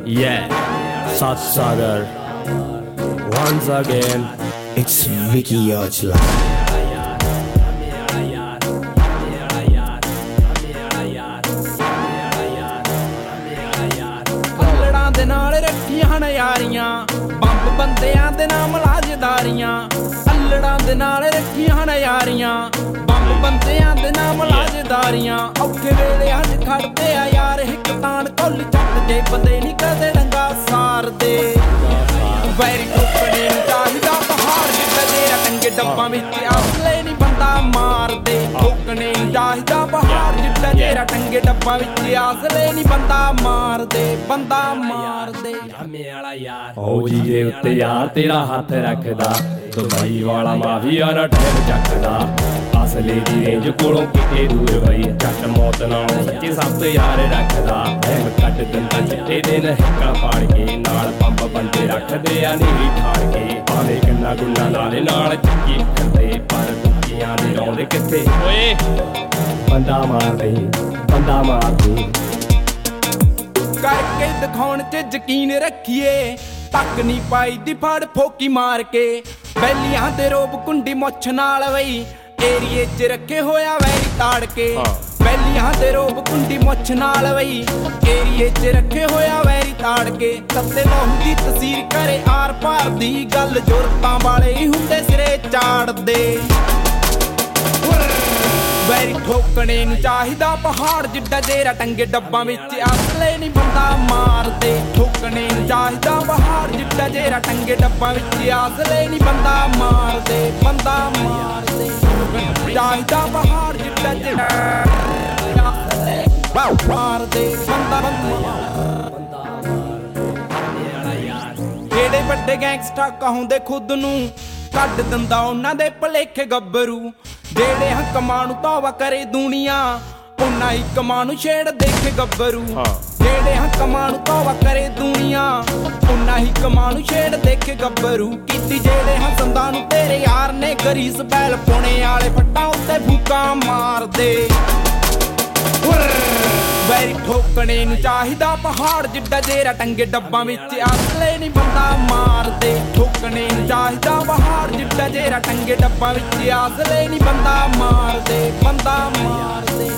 Yeah, Sat Sagar. Once again, It's Vicky Ojla. ਅਲੜਾਂ ਦੇ ਨਾਲ ਰੱਖੀਆਂ ਹਨ ਯਾਰੀਆਂ, ਬੰਬ ਬੰਦਿਆਂ ਦੇ ਨਾਮ ਲਾਜਦਾਰੀਆਂ। ਅਲੜਾਂ ਦੇ ਨਾਲ ਰੱਖੀਆਂ ਹਨ ਯਾਰੀਆਂ, ਬੰਬ ਬੰਦਿਆਂ ਦੇ ਨਾਮ ਲਾਜਦਾਰੀਆਂ। ਔਖੇ ਵੇਲੇ ਅੱਜ ਖੜਦੇ ਆ ਯਾਰ ਹਿੱਕ ਤਾਣ ਕੁੱਲ ਚੱਟ ਜੇ ਬੰਦੇ ਨਹੀਂ ਕਦੇ ਡੰਗਾ ਸਾਰਦੇ। ਵੈਰੀ ਟੋਕਣੇ ਨੂੰ ਚਾਹੀਦਾ ਪਹਾੜ ਜਿੱਡਾ ਤੇਰਾ ਟੰਗੇ ਡੱਬਾਂ ਵਿੱਚ ਅਸਲੇ ਨਹੀਂ ਬੰਦਾ ਮਾਰਦੇ। ਠੋਕਣੇ ਨੂੰ ਚਾਹੀਦਾ ਪਹਾੜ ਜਿੱਡਾ ਤੇਰਾ ਟੰਗੇ ਡੱਬਾਂ ਵਿੱਚ ਅਸਲੇ ਨਹੀਂ ਬੰਦਾ ਮਾਰਦੇ, ਬੰਦਾ ਮਾਰਦੇ। ਫੌਜੀ ਦੇ ਉੱਤੇ ਯਾਰ ਤੇਰਾ ਹੱਥ ਰੱਖਦਾ, ਦੁਬਈ ਵਾਲਾ ਮਾਫੀਆ ਨਾ ਠਹਿਰ ਚੱਕਦਾ। ਅਸਲੇ ਦੀ ਰੇਂਜ ਕੋਲੋਂ ਕਿਤੇ ਦੂਰ ਬਈ, ਜੱਟ ਮੌਤ ਨਾਲੋਂ ਸੱਚੇ ਸੱਤ ਯਾਰ ਰੱਖਦਾ। ਐਮ ਕੱਢ ਦਿੰਦਾ ਚਿੱਟੇ ਦਿਨ ਹਿੱਕਾਂ ਪਾੜ ਕੇ, ਨਾਲ ਬੰਬ ਬੰਦੇ ਰੱਖਦੇ ਆ ਨੀਰੀ ਠਾੜ ਕੇ। ਭਾਵੇਂ ਕਿੰਨਾ ਗੁੰਨਾ ਨਾਲੇ ਨਾਲ ਚੱਕੀ ਫਿਰਦੇ, ਪਰ ਦੁੱਕੀਆਂ ਦੇ ਰੌਂਦੇ ਕਿੱਥੇ ਓਏ। ਬੰਦਾ ਮਾਰਦੇ, ਬੰਦਾ ਮਾਰਦੇ। ਕਰਕੇ ਦਿਖਾਉਣ 'ਚ ਯਕੀਨ ਰੱਖੀਏ, ਤੱਕ ਨਹੀਂ ਪਾਈ ਦੀ ਫੜ ਫੋਕੀ ਮਾਰ ਕੇ। ਬੈਲੀਆਂ ਦੇ ਰੋਬ ਕੁੰਡੀ ਮੁੱਛ ਨਾਲ ਬਈ, ਏਰੀਏ 'ਚ ਰੱਖੇ ਹੋਇਆ ਵੈਰੀ ਤਾੜ ਕੇ। ਬੈਲੀਆਂ ਦੇ ਰੋਬ ਕੁੰਡੀ ਮੁੱਛ ਨਾਲ ਬਈ, ਏਰੀਏ 'ਚ ਰੱਖੇ ਹੋਇਆ ਵੈਰੀ ਤਾੜ ਕੇ। ਤੱਤੇ ਲਹੂ ਦੀ ਤਸੀਰ ਕਰੇ ਆਰ ਪਾਰ ਦੀ ਗੱਲ, ਜ਼ੁਰਤਾਂ ਵਾਲੇ ਹੀ ਹੁੰਦੇ ਸਿਰੇ ਚਾੜਦੇ। ਵੈਰੀ ਠੋਕਣੇ ਨੂੰ ਚਾਹੀਦਾ ਪਹਾੜ ਜਿੱਡਾ ਤੇਰਾ ਟੰਗੇ ਡੱਬਾਂ ਵਿੱਚ ਅਸਲੇ ਨਹੀਂ ਬੰਦਾ ਮਾਰਦੇ। ਠੋਕਣੇ ਨੂੰ ਚਾਹੀਦਾ ਪਹਾੜ ਜਿੱਡਾ ਤੇਰਾ ਟੰਗੇ ਡੱਬਾਂ ਵਿੱਚ ਅਸਲੇ ਨਹੀਂ ਬੰਦਾ ਮਾਰਦੇ, ਬੰਦਾ ਮਾਰਦੇ। ਚਾਹੀਦਾ ਪਹਾੜ ਜਿੱਡਾ ਤੇਰਾ ਮਾਰਦੇ, ਬੰਦਾ ਜਿਹੜੇ ਵੱਡੇ ਗੈਂਗਸਟਰ ਕਹਾਉਂਦੇ ਖੁਦ ਨੂੰ, ਕੱਢ ਦਿੰਦਾ ਉਹਨਾਂ ਦੇ ਭਲੇਖੇ ਗੱਭਰੂ। ਜਿਹੜੇ ਹਕਮਾਂ ਨੂੰ ਤੌਬਾ ਕਰੇ ਦੁਨੀਆ, ਉਹਨਾਂ ਹੀ ਕਮਾਂ ਨੂੰ ਛੇੜ ਦੇਖੇ ਗੱਭਰੂ। ਜਿਹੜੇ ਹਕਮਾਂ ਨੂੰ ਤੌਬਾ ਕਰੇ ਦੁਨੀਆ, ਉਹਨਾਂ ਹੀ ਕਮਾਂ ਨੂੰ ਛੇੜ ਦੇਖੇ ਗੱਭਰੂ। ਕੀਤੀ ਜਿਹੜੇ ਹਸੰਦਾਂ ਨੂੰ ਤੇਰੇ ਯਾਰ ਨੇ ਗਰੀਸ ਬੈਲ ਪੁਣੇ ਵਾਲੇ ਫੱਟਾਂ ਉੱਤੇ ਫੂਕਾਂ ਮਾਰਦੇ। ਵੈਰੀ ਠੋਕਣੇ ਨੂੰ ਚਾਹੀਦਾ ਪਹਾੜ ਜਿੱਡਾ ਤੇਰਾ ਟੰਗੇ ਡੱਬਾਂ ਵਿੱਚ ਅਸਲੇ ਨਹੀਂ ਬੰਦਾ ਮਾਰਦੇ। ਠੋਕਣੇ ਨੂੰ ਚਾਹੀਦਾ ਪਹਾੜ ਜਿੱਡਾ ਤੇਰਾ ਟੰਗੇ ਡੱਬਾਂ ਵਿੱਚ ਅਸਲੇ ਨਹੀਂ ਬੰਦਾ ਮਾਰਦੇ, ਬੰਦਾ ਮਾਰਦੇ।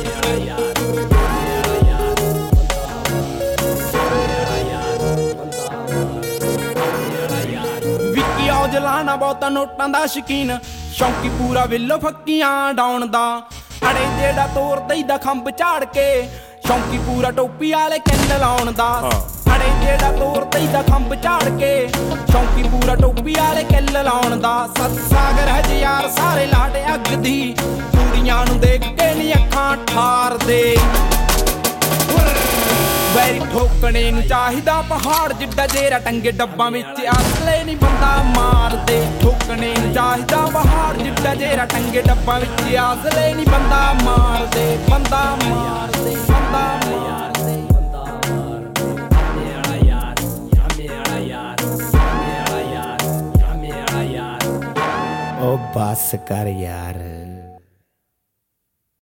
ਵਿੱਕੀ ਔਜਲਾ ਨਾ ਬਹੁਤਾ ਨੋਟਾਂ ਦਾ ਸ਼ੌਕੀਨ, ਸ਼ੌਂਕੀ ਪੂਰਾ ਵਿਲੋ ਫੱਕੀਆਂ ਡਾਉਣ ਦਾ। ਅੜੇ ਜਿਹੜਾ ਤੋਰ ਦਈਦਾ ਖੰਭ ਝਾੜ ਕੇ, ਸ਼ੌਂਕੀ ਪੂਰਾ ਟੋਪੀ ਵਾਲੇ ਕਿੰਨ ਲਾਉਣ ਦਾ। ਅੜੇ ਜਿਹੜਾ ਤੋਰ ਦਈਦਾ ਖੰਭ ਝਾੜ ਕੇ, ਸ਼ੌਂਕੀ ਪੂਰਾ ਟੋਪੀ ਵਾਲੇ ਕਿੱਲ ਲਾਉਣ ਦਾ। ਸੱਤ ਸਾਗਰ ਹਜ਼ਾਰ ਸਾਰੇ ਲਾੜੇ ਅੱਗ ਦੀ, ਕੁੜੀਆਂ ਨੂੰ ਦੇਖ ਕੇ ਨੀ ਅੱਖਾਂ ਠਾਰਦੇ। ਵੈਰੀ ਠੋਕਣੇ ਨੂੰ ਚਾਹੀਦਾ ਪਹਾੜ ਜਿੱਡਾ ਤੇਰਾ ਟੰਗੇ ਡੱਬਾਂ ਵਿੱਚ ਅਸਲੇ ਨਹੀਂ ਬੰਦਾ ਮਾਰਦੇ। ਠੋਕਣੇ ਨੂੰ ਚਾਹੀਦਾ ਪਹਾੜ ਜਿੱਡਾ ਤੇਰਾ ਟੰਗੇ ਡੱਬਾਂ ਵਿੱਚ ਅਸਲੇ ਨਹੀਂ ਬੰਦਾ ਮਾਰਦੇ, ਬੰਦਾ ਮਾਰਦੇ, ਬੰਦਾ ਮਾਰਦੇ। Oh, basta, cara, yar.